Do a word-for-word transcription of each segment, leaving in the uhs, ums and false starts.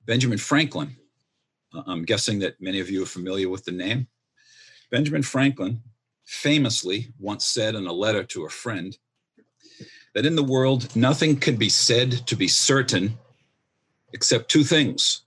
Benjamin Franklin, uh, I'm guessing that many of you are familiar with the name. Benjamin Franklin famously once said in a letter to a friend that in the world, nothing can be said to be certain except two things.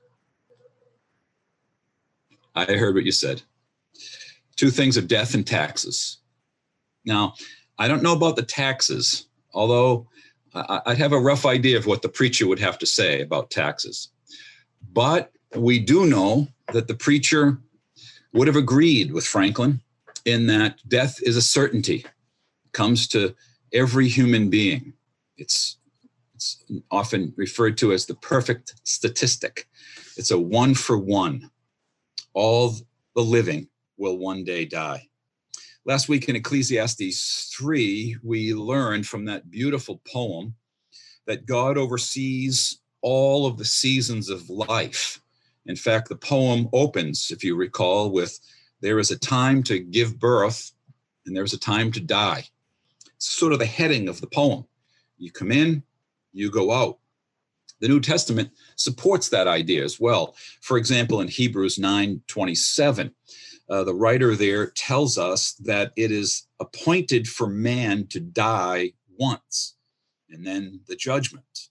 I heard what you said. Two things are death and taxes. Now, I don't know about the taxes, although I'd have a rough idea of what the preacher would have to say about taxes. But we do know that the preacher would have agreed with Franklin in that death is a certainty. It comes to every human being. It's, it's often referred to as the perfect statistic. It's a one for one. All the living will one day die. Last week in Ecclesiastes three, we learned from that beautiful poem that God oversees all of the seasons of life. In fact, the poem opens, if you recall, with there is a time to give birth and there's a time to die. It's sort of the heading of the poem. You come in, you go out. The New Testament supports that idea as well. For example, in Hebrews nine twenty-seven, uh, the writer there tells us that it is appointed for man to die once, and then the judgment.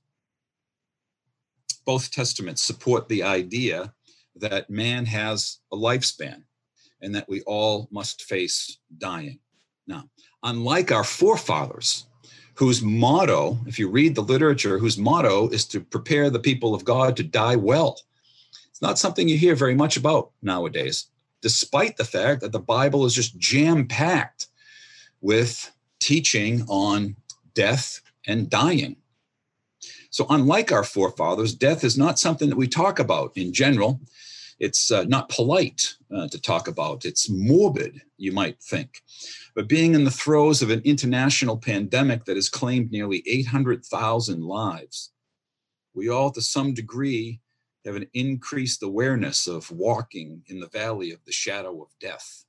Both testaments support the idea that man has a lifespan and that we all must face dying. Now, unlike our forefathers, whose motto, if you read the literature, whose motto is to prepare the people of God to die well. It's not something you hear very much about nowadays, despite the fact that the Bible is just jam-packed with teaching on death and dying. So unlike our forefathers, death is not something that we talk about in general. It's uh, not polite uh, to talk about. It's morbid, you might think. But being in the throes of an international pandemic that has claimed nearly eight hundred thousand lives, we all, to some degree, have an increased awareness of walking in the valley of the shadow of death.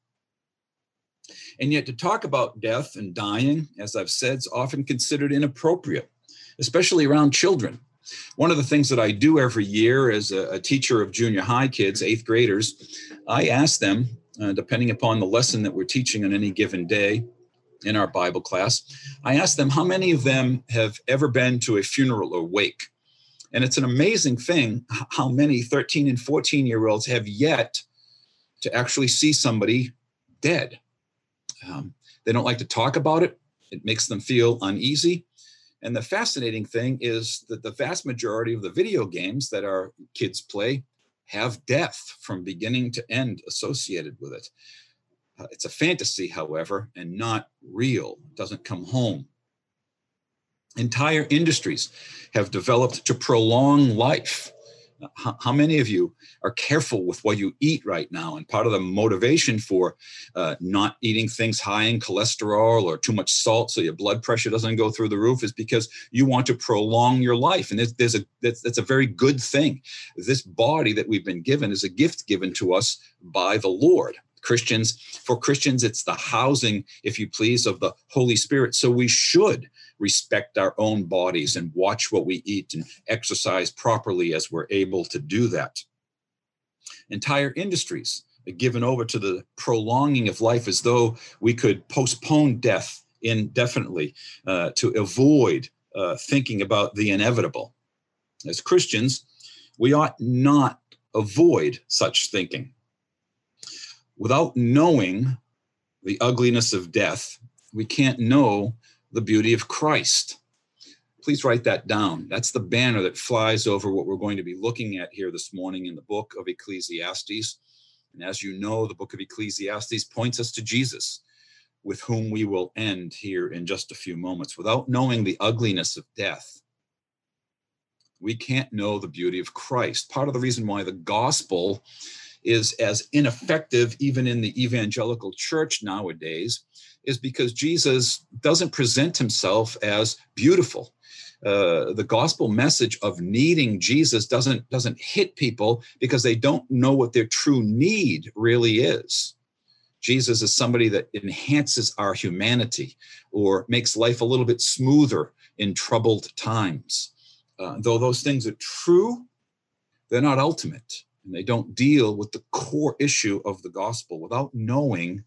And yet to talk about death and dying, as I've said, is often considered inappropriate, especially around children. One of the things that I do every year as a, a teacher of junior high kids, eighth graders, I ask them, uh, depending upon the lesson that we're teaching on any given day in our Bible class, I ask them how many of them have ever been to a funeral or wake. And it's an amazing thing how many thirteen and fourteen year olds have yet to actually see somebody dead. Um, they don't like to talk about it. It makes them feel uneasy. And the fascinating thing is that the vast majority of the video games that our kids play have death from beginning to end associated with it. Uh, it's a fantasy, however, and not real. It doesn't come home. Entire industries have developed to prolong life. How, how many of you are careful with what you eat right now? And part of the motivation for uh, not eating things high in cholesterol or too much salt so your blood pressure doesn't go through the roof is because you want to prolong your life. And there's, there's a, that's, that's a very good thing. This body that we've been given is a gift given to us by the Lord. Christians, for Christians, it's the housing, if you please, of the Holy Spirit. So we should respect our own bodies and watch what we eat and exercise properly as we're able to do that. Entire industries are given over to the prolonging of life as though we could postpone death indefinitely uh, to avoid uh, thinking about the inevitable. As Christians, we ought not avoid such thinking. Without knowing the ugliness of death, we can't know the beauty of Christ. Please write that down. That's the banner that flies over what we're going to be looking at here this morning in the book of Ecclesiastes. And as you know, the book of Ecclesiastes points us to Jesus, with whom we will end here in just a few moments. Without knowing the ugliness of death, we can't know the beauty of Christ. Part of the reason why the gospel is as ineffective even in the evangelical church nowadays is because Jesus doesn't present himself as beautiful. Uh, the gospel message of needing Jesus doesn't, doesn't hit people because they don't know what their true need really is. Jesus is somebody that enhances our humanity or makes life a little bit smoother in troubled times. Uh, though those things are true, they're not ultimate, and they don't deal with the core issue of the gospel. Without knowing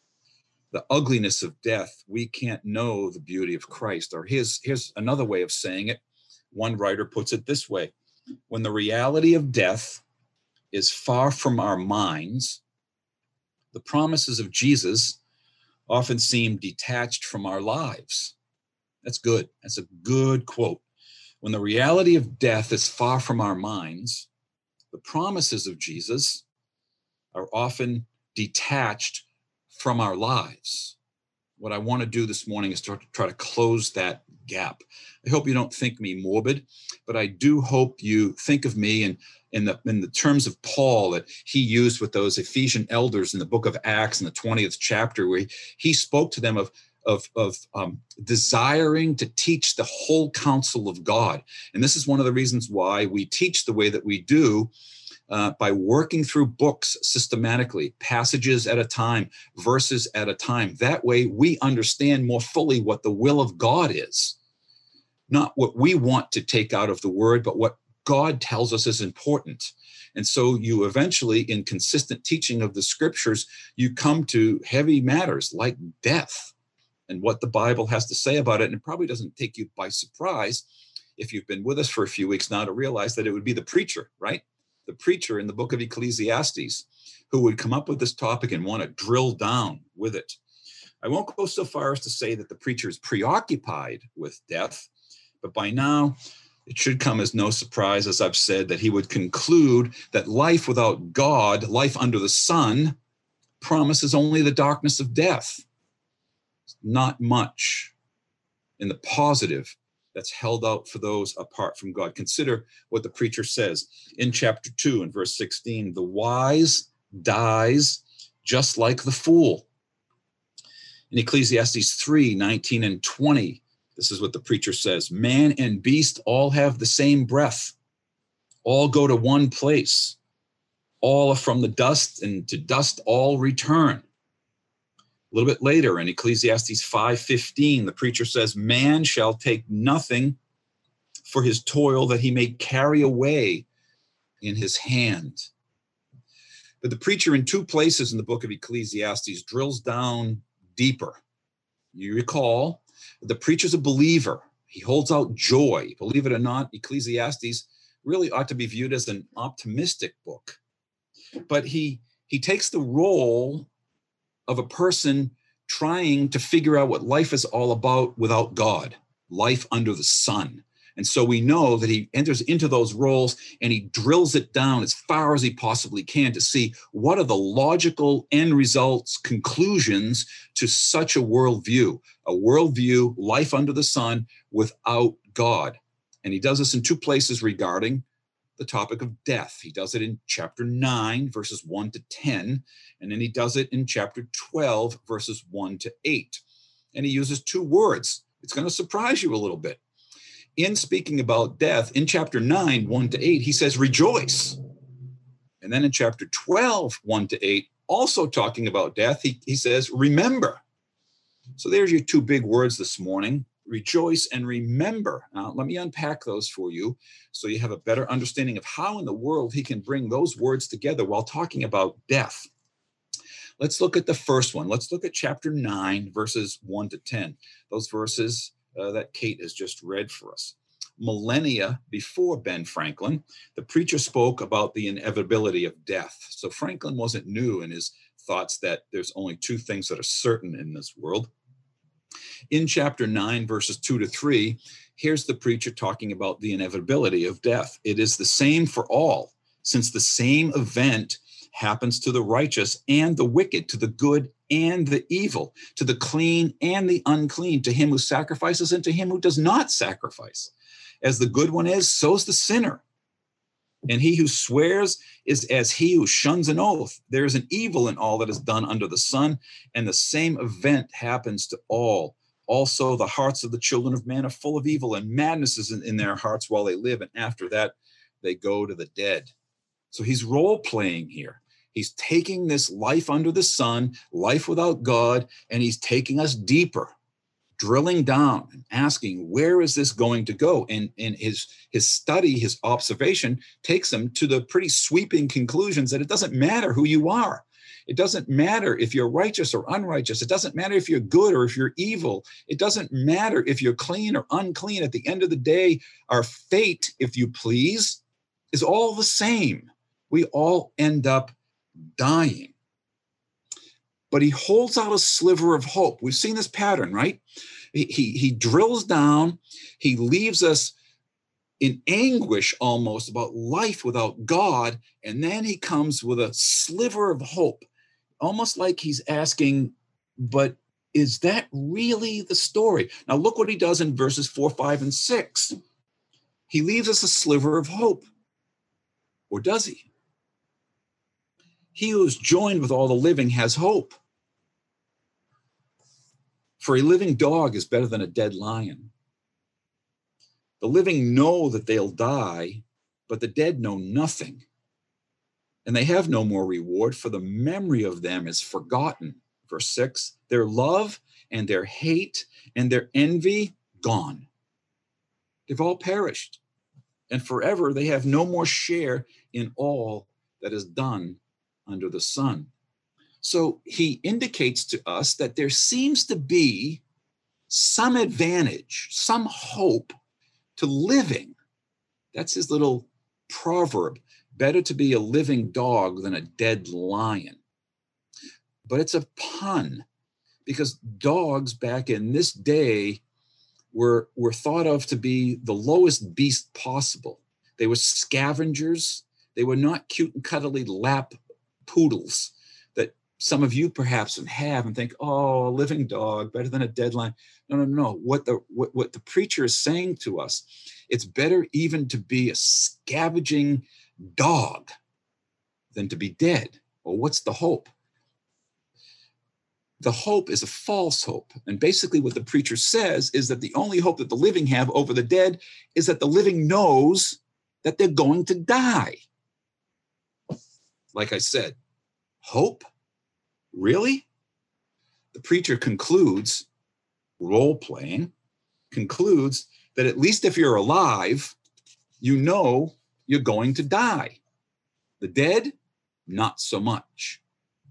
the ugliness of death, we can't know the beauty of Christ. Or here's, here's another way of saying it. One writer puts it this way: when the reality of death is far from our minds, the promises of Jesus often seem detached from our lives. That's good. That's a good quote. When the reality of death is far from our minds, the promises of Jesus are often detached from our lives. What I want to do this morning is to try to close that gap. I hope you don't think me morbid, but I do hope you think of me in, in, the, in the terms of Paul that he used with those Ephesian elders in the book of Acts in the twentieth chapter, where he, he spoke to them of, of, of um, desiring to teach the whole counsel of God. And this is one of the reasons why we teach the way that we do, Uh, by working through books systematically, passages at a time, verses at a time. That way we understand more fully what the will of God is. Not what we want to take out of the word, but what God tells us is important. And so you eventually, in consistent teaching of the scriptures, you come to heavy matters like death and what the Bible has to say about it. And it probably doesn't take you by surprise, if you've been with us for a few weeks now, to realize that it would be the preacher, right? The preacher in the book of Ecclesiastes who would come up with this topic and want to drill down with it. I won't go so far as to say that the preacher is preoccupied with death, but by now it should come as no surprise, as I've said, that he would conclude that life without God, life under the sun, promises only the darkness of death. Not much in the positive that's held out for those apart from God. Consider what the preacher says in chapter two and verse sixteen. The wise dies just like the fool. In Ecclesiastes three, nineteen and twenty, this is what the preacher says. Man and beast all have the same breath. All go to one place. All are from the dust, and to dust all return. A little bit later in Ecclesiastes five fifteen, the preacher says, man shall take nothing for his toil that he may carry away in his hand. But the preacher in two places in the book of Ecclesiastes drills down deeper. You recall, the preacher's a believer. He holds out joy. Believe it or not, Ecclesiastes really ought to be viewed as an optimistic book. But he, he takes the role of a person trying to figure out what life is all about without God, life under the sun. And so we know that he enters into those roles and he drills it down as far as he possibly can to see what are the logical end results, conclusions to such a worldview, a worldview, life under the sun without God. And he does this in two places regarding the topic of death. He does it in chapter nine, verses one to ten, and then he does it in chapter twelve, verses one to eight. And he uses two words. It's going to surprise you a little bit. In speaking about death, in chapter nine, one to eight, he says, rejoice. And then in chapter twelve, one to eight, also talking about death, he, he says, remember. So there's your two big words this morning, rejoice and remember. Now, let me unpack those for you so you have a better understanding of how in the world he can bring those words together while talking about death. Let's look at the first one. Let's look at chapter nine, verses one to ten. Those verses uh, that Kate has just read for us. Millennia before Ben Franklin, the preacher spoke about the inevitability of death. So Franklin wasn't new in his thoughts that there's only two things that are certain in this world. In chapter nine, verses two to three, here's the preacher talking about the inevitability of death. It is the same for all, since the same event happens to the righteous and the wicked, to the good and the evil, to the clean and the unclean, to him who sacrifices and to him who does not sacrifice. As the good one is, so is the sinner. And he who swears is as he who shuns an oath. There is an evil in all that is done under the sun, and the same event happens to all. Also, the hearts of the children of man are full of evil, and madness is in, in their hearts while they live, and after that, they go to the dead. So he's role-playing here. He's taking this life under the sun, life without God, and he's taking us deeper, drilling down and asking, where is this going to go? And, and his, his study, his observation takes him to the pretty sweeping conclusions that it doesn't matter who you are. It doesn't matter if you're righteous or unrighteous. It doesn't matter if you're good or if you're evil. It doesn't matter if you're clean or unclean. At the end of the day, our fate, if you please, is all the same. We all end up dying. But he holds out a sliver of hope. We've seen this pattern, right? He, he, he drills down. He leaves us in anguish almost about life without God. And then he comes with a sliver of hope, almost like he's asking, but is that really the story? Now look what he does in verses four, five, and six. He leaves us a sliver of hope. Or does he? He who is joined with all the living has hope. For a living dog is better than a dead lion. The living know that they'll die, but the dead know nothing. And they have no more reward, for the memory of them is forgotten. Verse six, their love and their hate and their envy gone. They've all perished. And forever they have no more share in all that is done under the sun. So he indicates to us that there seems to be some advantage, some hope to living. That's his little proverb. Better to be a living dog than a dead lion. But it's a pun, because dogs back in this day were, were thought of to be the lowest beast possible. They were scavengers. They were not cute and cuddly lap poodles that some of you perhaps have and think, oh, a living dog, better than a dead lion. No, no, no. What the, what, what the preacher is saying to us, it's better even to be a scavenging dog than to be dead. Well, what's the hope? The hope is a false hope. And basically what the preacher says is that the only hope that the living have over the dead is that the living knows that they're going to die. Like I said, hope? Really? The preacher concludes, role-playing, concludes that at least if you're alive, you know you're going to die. The dead, not so much.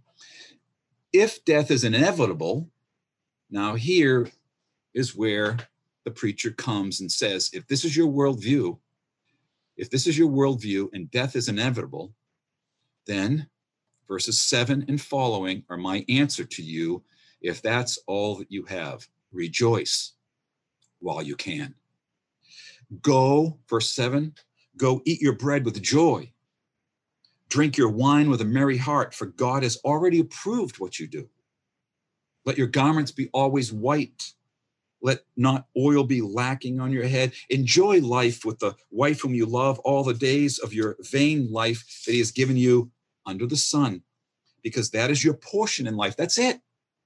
If death is inevitable, now here is where the preacher comes and says, if this is your worldview, if this is your worldview and death is inevitable, then verses seven and following are my answer to you. If that's all that you have, rejoice while you can. Go, verse seven, go eat your bread with joy. Drink your wine with a merry heart, for God has already approved what you do. Let your garments be always white. Let not oil be lacking on your head. Enjoy life with the wife whom you love all the days of your vain life that he has given you under the sun, because that is your portion in life. That's it.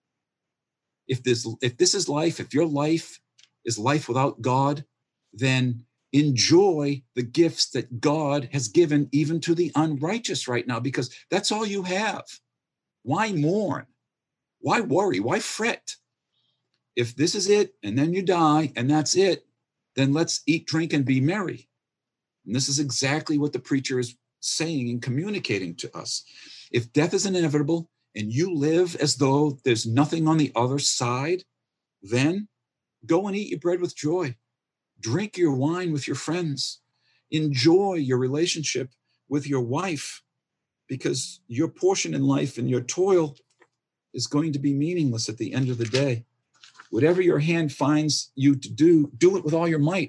If this, if this is life, if your life is life without God, then enjoy the gifts that God has given even to the unrighteous right now, because that's all you have. Why mourn? Why worry? Why fret? If this is it, and then you die, and that's it, then let's eat, drink, and be merry. And this is exactly what the preacher is saying and communicating to us. If death is inevitable, and you live as though there's nothing on the other side, then go and eat your bread with joy. Drink your wine with your friends. Enjoy your relationship with your wife, because your portion in life and your toil is going to be meaningless at the end of the day. Whatever your hand finds you to do, do it with all your might.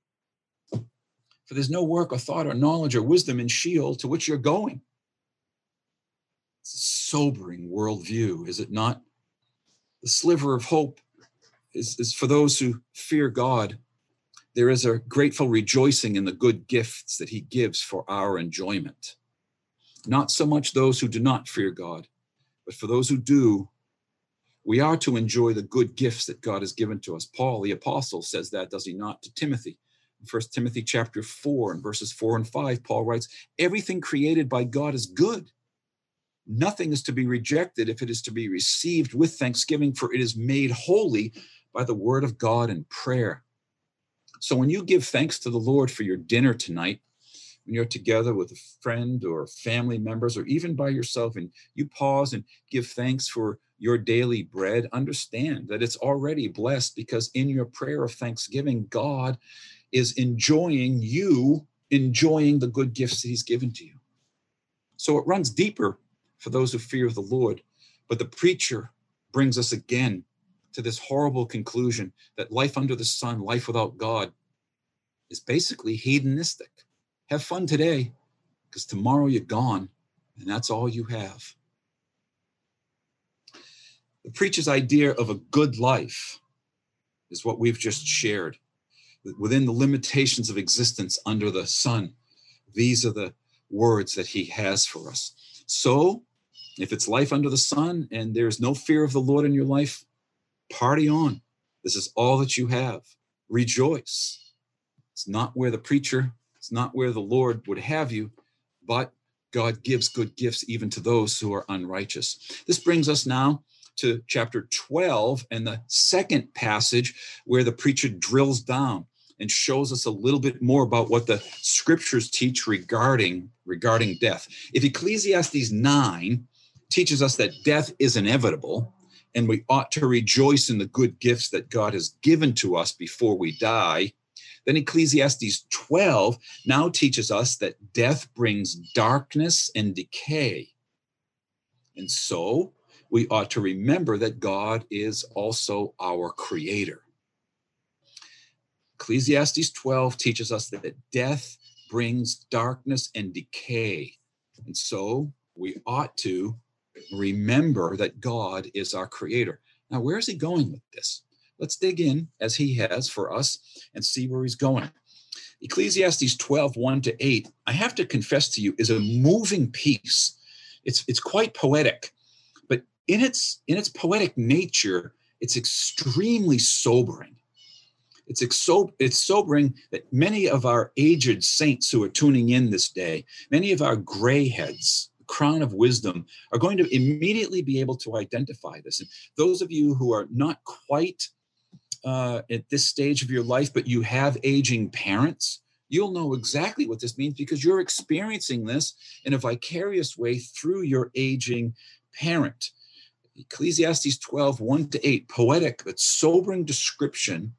For there's no work or thought or knowledge or wisdom in Sheol to which you're going. It's a sobering worldview, is it not? The sliver of hope is, is for those who fear God. There is a grateful rejoicing in the good gifts that he gives for our enjoyment. Not so much those who do not fear God, but for those who do, we are to enjoy the good gifts that God has given to us. Paul, the apostle, says that, does he not, to Timothy? In First Timothy chapter four and verses four and five, Paul writes, everything created by God is good. Nothing is to be rejected if it is to be received with thanksgiving, for it is made holy by the word of God and prayer. So when you give thanks to the Lord for your dinner tonight, when you're together with a friend or family members, or even by yourself, and you pause and give thanks for your daily bread, understand that it's already blessed, because in your prayer of thanksgiving, God is enjoying you, enjoying the good gifts that he's given to you. So it runs deeper for those who fear the Lord. But the preacher brings us again to this horrible conclusion that life under the sun, life without God, is basically hedonistic. Have fun today, because tomorrow you're gone, and that's all you have. The preacher's idea of a good life is what we've just shared. Within the limitations of existence under the sun, these are the words that he has for us. So, if it's life under the sun and there's no fear of the Lord in your life, party on. This is all that you have. Rejoice. It's not where the preacher, it's not where the Lord would have you, but God gives good gifts even to those who are unrighteous. This brings us now to chapter twelve and the second passage where the preacher drills down and shows us a little bit more about what the scriptures teach regarding, regarding death. If Ecclesiastes nine teaches us that death is inevitable, and we ought to rejoice in the good gifts that God has given to us before we die, then Ecclesiastes twelve now teaches us that death brings darkness and decay. And so we ought to remember that God is also our creator. Ecclesiastes twelve teaches us that death brings darkness and decay. And so we ought to remember that God is our creator. Now, where is he going with this? Let's dig in, as he has for us, and see where he's going. Ecclesiastes twelve, one to eight, I have to confess to you, is a moving piece. It's, it's quite poetic, but in its, in its poetic nature, it's extremely sobering. It's, exo- it's sobering that many of our aged saints who are tuning in this day, many of our gray heads, crown of wisdom, are going to immediately be able to identify this. And those of you who are not quite uh, at this stage of your life, but you have aging parents, you'll know exactly what this means, because you're experiencing this in a vicarious way through your aging parent. Ecclesiastes twelve, one to eight, poetic but sobering description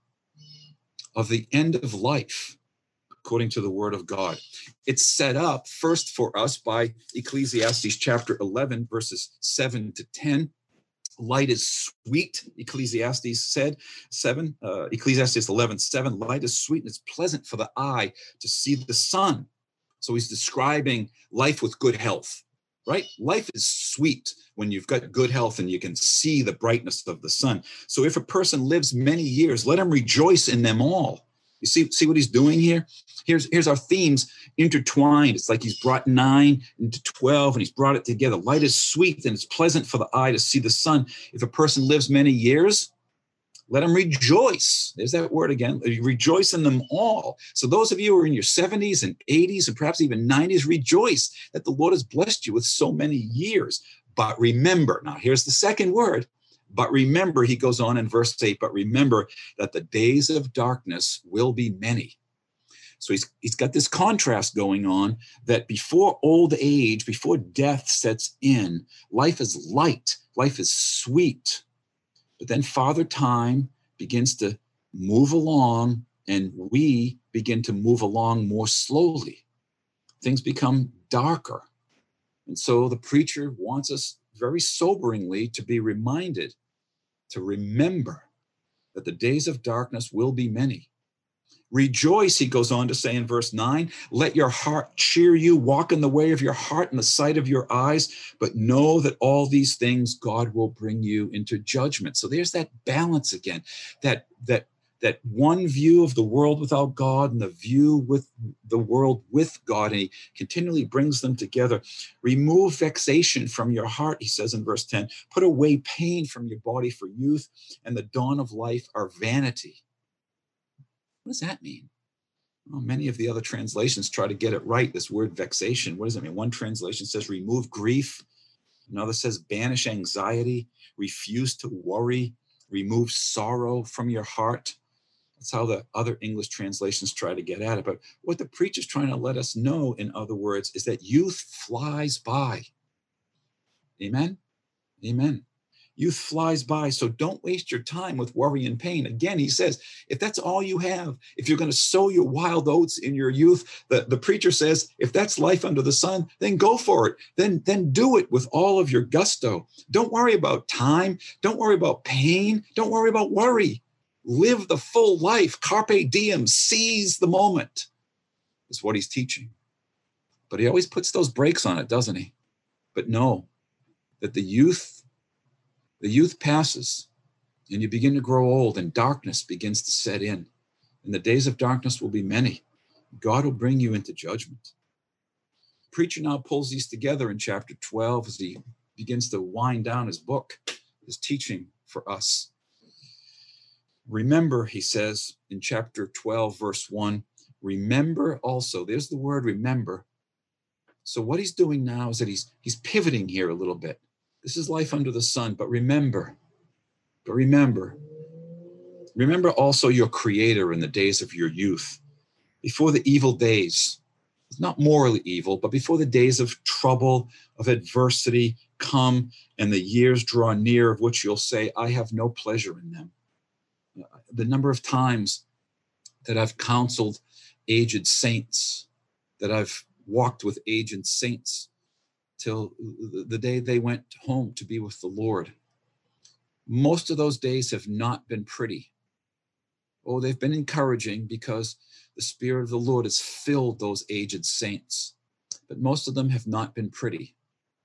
of the end of life, according to the word of God. It's set up first for us by Ecclesiastes chapter eleven, verses seven to ten. Light is sweet, Ecclesiastes said, seven, uh, Ecclesiastes eleven, seven, light is sweet and it's pleasant for the eye to see the sun. So he's describing life with good health, right? Life is sweet when you've got good health and you can see the brightness of the sun. So if a person lives many years, let him rejoice in them all. You see, see what he's doing here? Here's, here's our themes intertwined. It's like he's brought nine into twelve and he's brought it together. Light is sweet and it's pleasant for the eye to see the sun. If a person lives many years, let him rejoice. There's that word again. Rejoice in them all. So those of you who are in your seventies and eighties and perhaps even nineties, rejoice that the Lord has blessed you with so many years. But remember, now here's the second word. But remember, he goes on in verse eight, but remember that the days of darkness will be many. So he's, he's got this contrast going on that before old age, before death sets in, life is light, life is sweet. But then Father Time begins to move along and we begin to move along more slowly. Things become darker. And so the preacher wants us very soberingly to be reminded, to remember that the days of darkness will be many. Rejoice, he goes on to say in verse nine, let your heart cheer you, walk in the way of your heart and the sight of your eyes, but know that all these things God will bring you into judgment. So there's that balance again, that, that, that one view of the world without God and the view with the world with God, and he continually brings them together. Remove vexation from your heart, he says in verse ten, put away pain from your body, for youth and the dawn of life are vanity. What does that mean? Well, many of the other translations try to get it right, this word vexation. What does it mean? One translation says remove grief. Another says banish anxiety, refuse to worry, remove sorrow from your heart. That's how the other English translations try to get at it. But what the preacher's trying to let us know, in other words, is that youth flies by. Amen? Amen. Youth flies by, so don't waste your time with worry and pain. Again, he says, if that's all you have, if you're going to sow your wild oats in your youth, the, the preacher says, if that's life under the sun, then go for it. Then, then do it with all of your gusto. Don't worry about time. Don't worry about pain. Don't worry about worry. Live the full life. Carpe diem. Seize the moment is what he's teaching. But he always puts those brakes on it, doesn't he? But know that the youth The youth passes and you begin to grow old and darkness begins to set in. And the days of darkness will be many. God will bring you into judgment. The preacher now pulls these together in chapter twelve as he begins to wind down his book, his teaching for us. Remember, he says in chapter twelve, verse one, remember also, there's the word remember. So what he's doing now is that he's, he's pivoting here a little bit. This is life under the sun, but remember, but remember, remember also your Creator in the days of your youth, before the evil days, it's not morally evil, but before the days of trouble, of adversity come and the years draw near of which you'll say, I have no pleasure in them. The number of times that I've counseled aged saints, that I've walked with aged saints, till the day they went home to be with the Lord. Most of those days have not been pretty. Oh, they've been encouraging because the Spirit of the Lord has filled those aged saints. But most of them have not been pretty.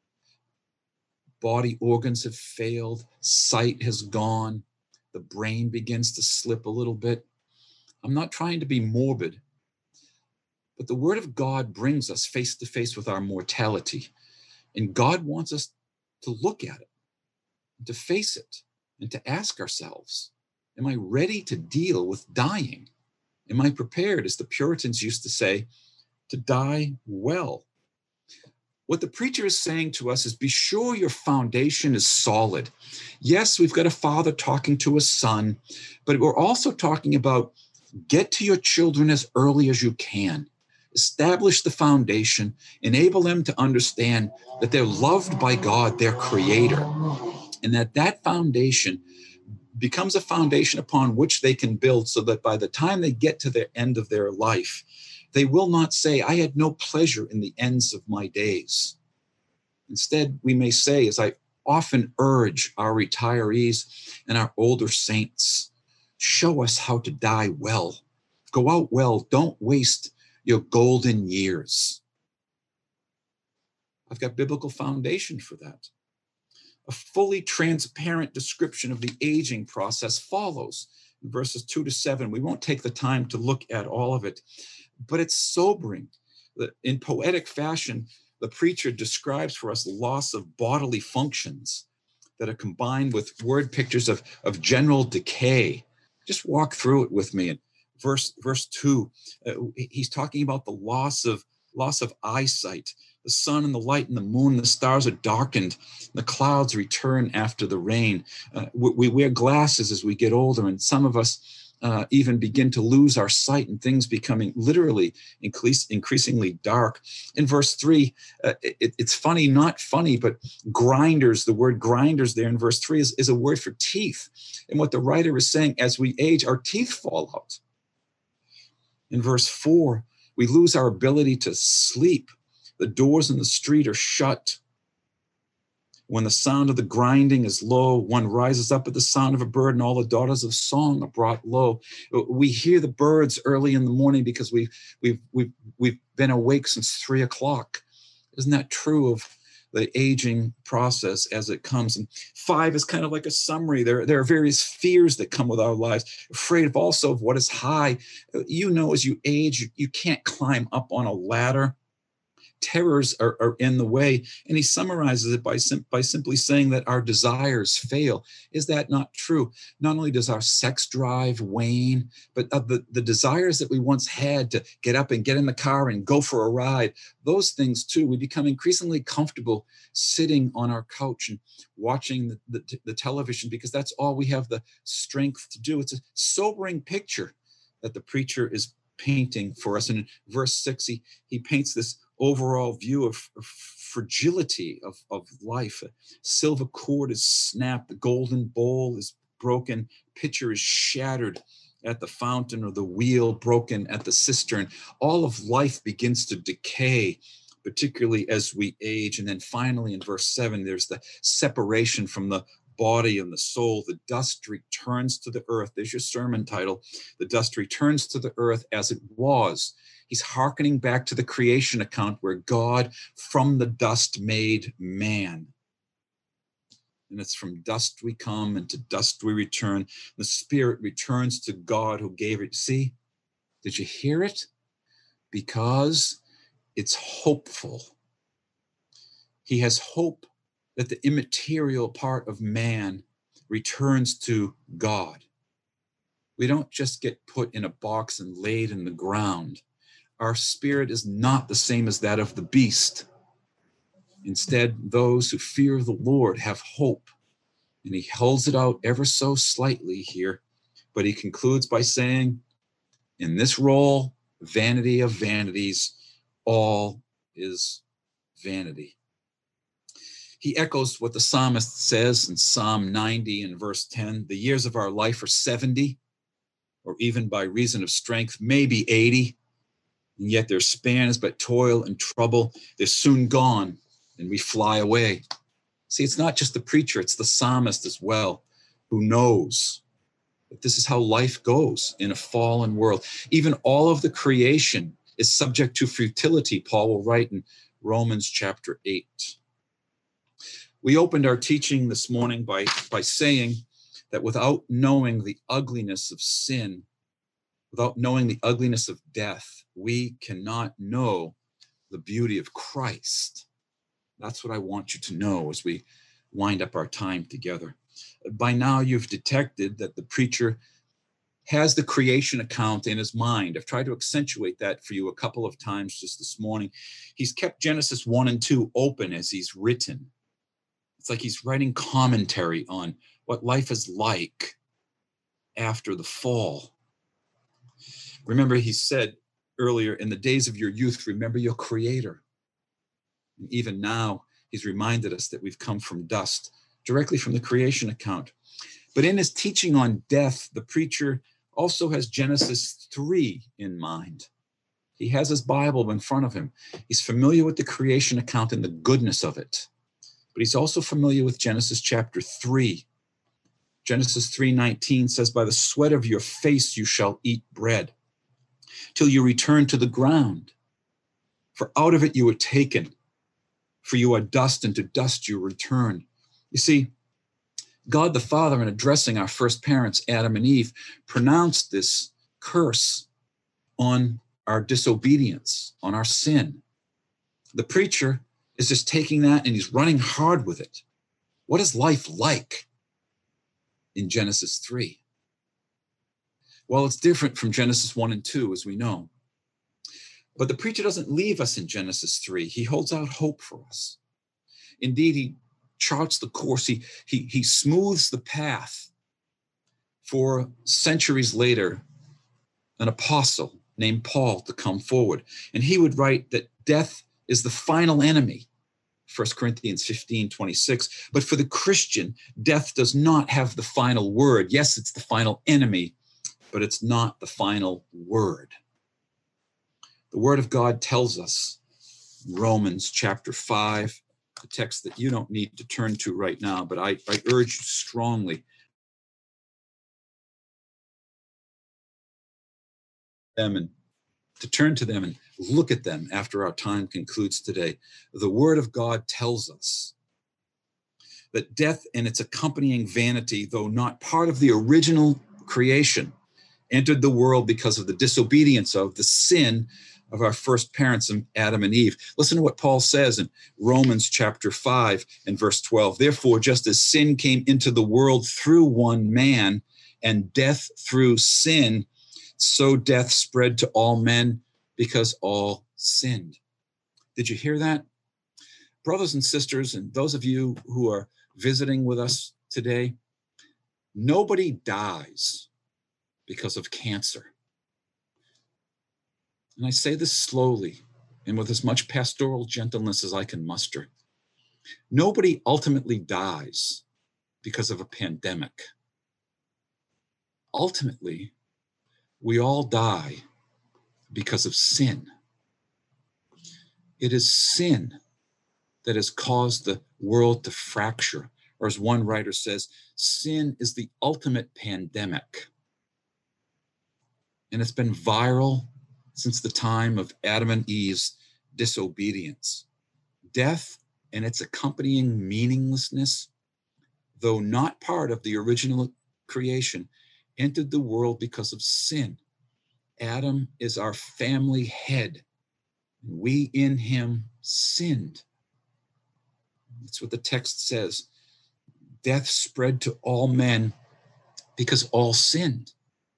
Body organs have failed. Sight has gone. The brain begins to slip a little bit. I'm not trying to be morbid, but the Word of God brings us face to face with our mortality. And God wants us to look at it, to face it, and to ask ourselves, am I ready to deal with dying? Am I prepared, as the Puritans used to say, to die well? What the preacher is saying to us is be sure your foundation is solid. Yes, we've got a father talking to a son, but we're also talking about get to your children as early as you can. Establish the foundation, enable them to understand that they're loved by God, their Creator, and that that foundation becomes a foundation upon which they can build so that by the time they get to the end of their life, they will not say, I had no pleasure in the ends of my days. Instead, we may say, as I often urge our retirees and our older saints, show us how to die well. Go out well. Don't waste your golden years. I've got biblical foundation for that. A fully transparent description of the aging process follows in verses two to seven. We won't take the time to look at all of it, but it's sobering. In poetic fashion, the preacher describes for us the loss of bodily functions that are combined with word pictures of, of general decay. Just walk through it with me. Verse, verse two, uh, he's talking about the loss of loss of eyesight. The sun and the light and the moon and the stars are darkened. The clouds return after the rain. Uh, we, we wear glasses as we get older, and some of us uh, even begin to lose our sight and things becoming literally increase, increasingly dark. In verse three, uh, it, it's funny, not funny, but grinders, the word grinders there in verse three is, is a word for teeth. And what the writer is saying, as we age, our teeth fall out. In verse four, we lose our ability to sleep. The doors in the street are shut. When the sound of the grinding is low, one rises up at the sound of a bird, and all the daughters of song are brought low. We hear the birds early in the morning because we've, we've, we've, we've been awake since three o'clock. Isn't that true of the aging process as it comes? And five is kind of like a summary. There, there are various fears that come with our lives, afraid of also of what is high. You know, as you age, you, you can't climb up on a ladder. terrors are, are in the way. And he summarizes it by, sim- by simply saying that our desires fail. Is that not true? Not only does our sex drive wane, but uh, the, the desires that we once had to get up and get in the car and go for a ride, those things too, we become increasingly comfortable sitting on our couch and watching the, the, the television because that's all we have the strength to do. It's a sobering picture that the preacher is painting for us. And in verse six, he, he paints this overall view of, of fragility of, of life. A silver cord is snapped, the golden bowl is broken, pitcher is shattered at the fountain, or the wheel broken at the cistern. All of life begins to decay, particularly as we age. And then finally in verse seven, there's the separation from the body and the soul. The dust returns to the earth. There's your sermon title. The dust returns to the earth as it was. He's hearkening back to the creation account where God from the dust made man. And it's from dust we come and to dust we return. The spirit returns to God who gave it. See, did you hear it? Because it's hopeful. He has hope that the immaterial part of man returns to God. We don't just get put in a box and laid in the ground. Our spirit is not the same as that of the beast. Instead, those who fear the Lord have hope. And he holds it out ever so slightly here, but he concludes by saying, in this role, vanity of vanities, all is vanity. He echoes what the psalmist says in Psalm ninety and verse ten, the years of our life are seventy, or even by reason of strength, maybe eighty, and yet their span is but toil and trouble. They're soon gone, and we fly away. See, it's not just the preacher, it's the psalmist as well, who knows that this is how life goes in a fallen world. Even all of the creation is subject to futility, Paul will write in Romans chapter eight. We opened our teaching this morning by, by saying that without knowing the ugliness of sin, without knowing the ugliness of death, we cannot know the beauty of Christ. That's what I want you to know as we wind up our time together. By now, you've detected that the preacher has the creation account in his mind. I've tried to accentuate that for you a couple of times just this morning. He's kept Genesis one and two open as he's written. It's like he's writing commentary on what life is like after the fall. Remember, he said earlier, in the days of your youth, remember your Creator. And even now, he's reminded us that we've come from dust, directly from the creation account. But in his teaching on death, the preacher also has Genesis three in mind. He has his Bible in front of him. He's familiar with the creation account and the goodness of it. But he's also familiar with Genesis chapter three. Genesis three nineteen says, by the sweat of your face you shall eat bread, till you return to the ground. For out of it you were taken, for you are dust, and to dust you return. You see, God the Father, in addressing our first parents, Adam and Eve, pronounced this curse on our disobedience, on our sin. The preacher is just taking that and he's running hard with it. What is life like in Genesis three? Well, it's different from Genesis one and two, as we know. But the preacher doesn't leave us in Genesis three. He holds out hope for us. Indeed, he charts the course. He, he, he smooths the path for centuries later an apostle named Paul to come forward. And he would write that death is the final enemy, First Corinthians fifteen twenty-six. But for the Christian, death does not have the final word. Yes, it's the final enemy, but it's not the final word. The Word of God tells us, Romans chapter five, a text that you don't need to turn to right now, but I, I urge you strongly them and to turn to them and look at them after our time concludes today. The Word of God tells us that death and its accompanying vanity, though not part of the original creation, entered the world because of the disobedience of, the sin of our first parents, Adam and Eve. Listen to what Paul says in Romans chapter five and verse twelve. Therefore, just as sin came into the world through one man, and death through sin, so death spread to all men because all sinned. Did you hear that? Brothers and sisters, and those of you who are visiting with us today, nobody dies because of cancer. And I say this slowly and with as much pastoral gentleness as I can muster. Nobody ultimately dies because of a pandemic. Ultimately, we all die because of sin. It is sin that has caused the world to fracture. Or as one writer says, sin is the ultimate pandemic. And it's been viral since the time of Adam and Eve's disobedience. Death and its accompanying meaninglessness, though not part of the original creation, entered the world because of sin. Adam is our family head. We in him sinned. That's what the text says. Death spread to all men because all sinned.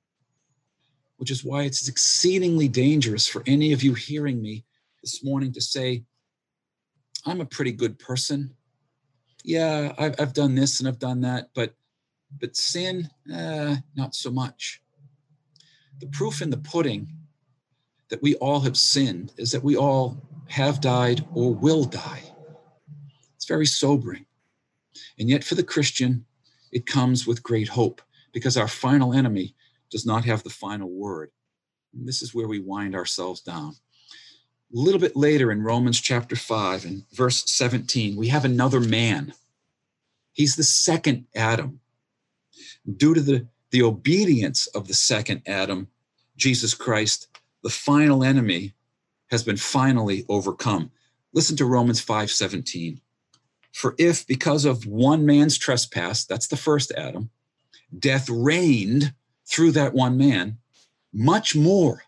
Which is why it's exceedingly dangerous for any of you hearing me this morning to say, I'm a pretty good person. Yeah, I've, I've done this and I've done that, but, but sin, uh, not so much. The proof in the pudding that we all have sinned is that we all have died or will die. It's very sobering. And yet for the Christian, it comes with great hope because our final enemy does not have the final word. And this is where we wind ourselves down. A little bit later in Romans chapter five and verse seventeen, we have another man. He's the second Adam. Due to the, the obedience of the second Adam, Jesus Christ, the final enemy has been finally overcome. Listen to Romans five seventeen. For if because of one man's trespass, that's the first Adam, death reigned through that one man, much more,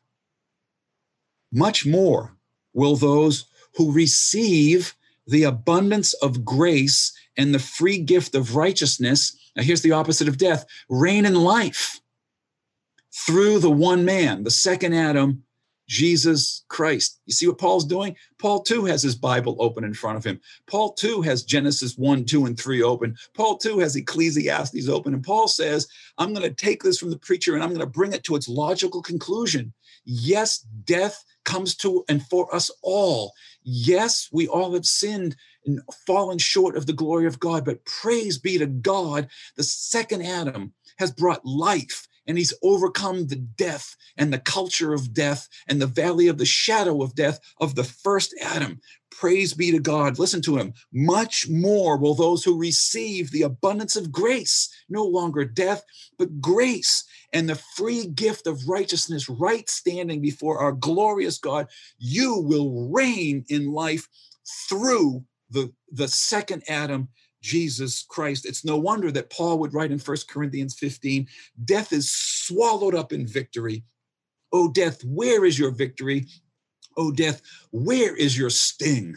much more will those who receive the abundance of grace and the free gift of righteousness, now here's the opposite of death, reign in life through the one man, the second Adam, Jesus Christ. You see what Paul's doing? Paul too has his Bible open in front of him. Paul too has Genesis one, two, and three open. Paul too has Ecclesiastes open. And Paul says, I'm going to take this from the preacher and I'm going to bring it to its logical conclusion. Yes, death comes to and for us all. Yes, we all have sinned and fallen short of the glory of God, but praise be to God, the second Adam has brought life. And he's overcome the death and the culture of death and the valley of the shadow of death of the first Adam. Praise be to God. Listen to him. Much more will those who receive the abundance of grace, no longer death, but grace and the free gift of righteousness, right standing before our glorious God. You will reign in life through the, the second Adam, Jesus Christ. It's no wonder that Paul would write in First Corinthians fifteen, death is swallowed up in victory. O death, where is your victory? O death, where is your sting?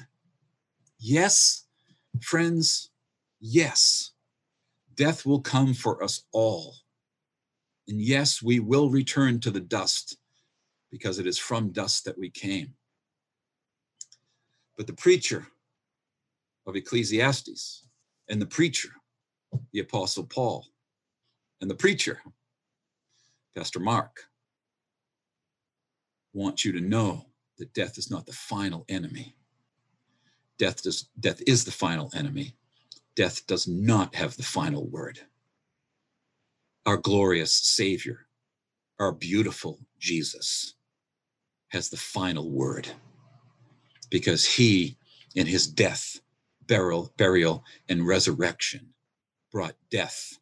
Yes, friends, yes, death will come for us all. And yes, we will return to the dust because it is from dust that we came. But the preacher of Ecclesiastes, and the preacher, the Apostle Paul, and the preacher, Pastor Mark, want you to know that death is not the final enemy. Death, does, death is the final enemy. Death does not have the final word. Our glorious Savior, our beautiful Jesus, has the final word because he, in his death, burial, burial, and resurrection, brought death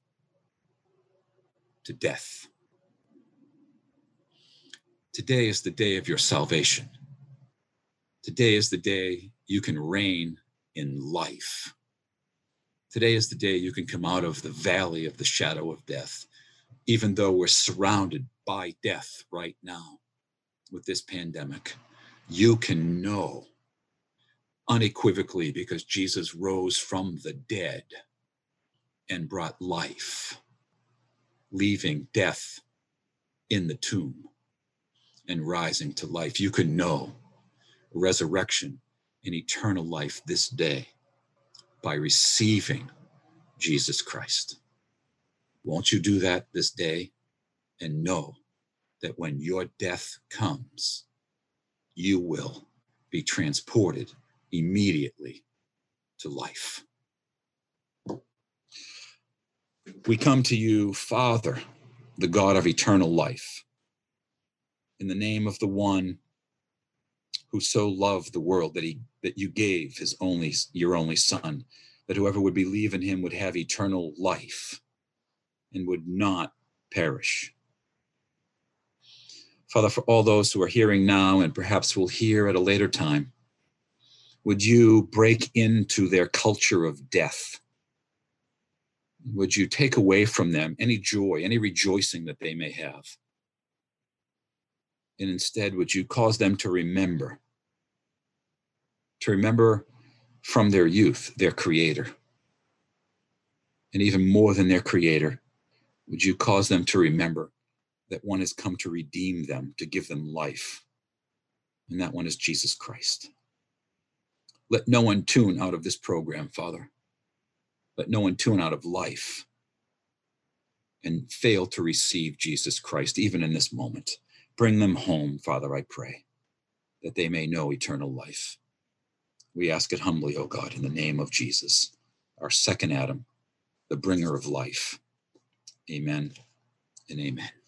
to death. Today is the day of your salvation. Today is the day you can reign in life. Today is the day you can come out of the valley of the shadow of death, even though we're surrounded by death right now with this pandemic. you can know unequivocally, because Jesus rose from the dead and brought life, leaving death in the tomb and rising to life. You can know resurrection and eternal life this day by receiving Jesus Christ. Won't you do that this day and know that when your death comes, you will be transported immediately to life. We come to you, Father, the God of eternal life, in the name of the one who so loved the world that he that you gave his only your only son, that whoever would believe in him would have eternal life and would not perish. Father, for all those who are hearing now and perhaps will hear at a later time, would you break into their culture of death? Would you take away from them any joy, any rejoicing that they may have? And instead, would you cause them to remember, to remember from their youth, their Creator? And even more than their Creator, would you cause them to remember that one has come to redeem them, to give them life, and that one is Jesus Christ. Let no one tune out of this program, Father. Let no one tune out of life and fail to receive Jesus Christ, even in this moment. Bring them home, Father, I pray, that they may know eternal life. We ask it humbly, O God, in the name of Jesus, our second Adam, the bringer of life. Amen and amen.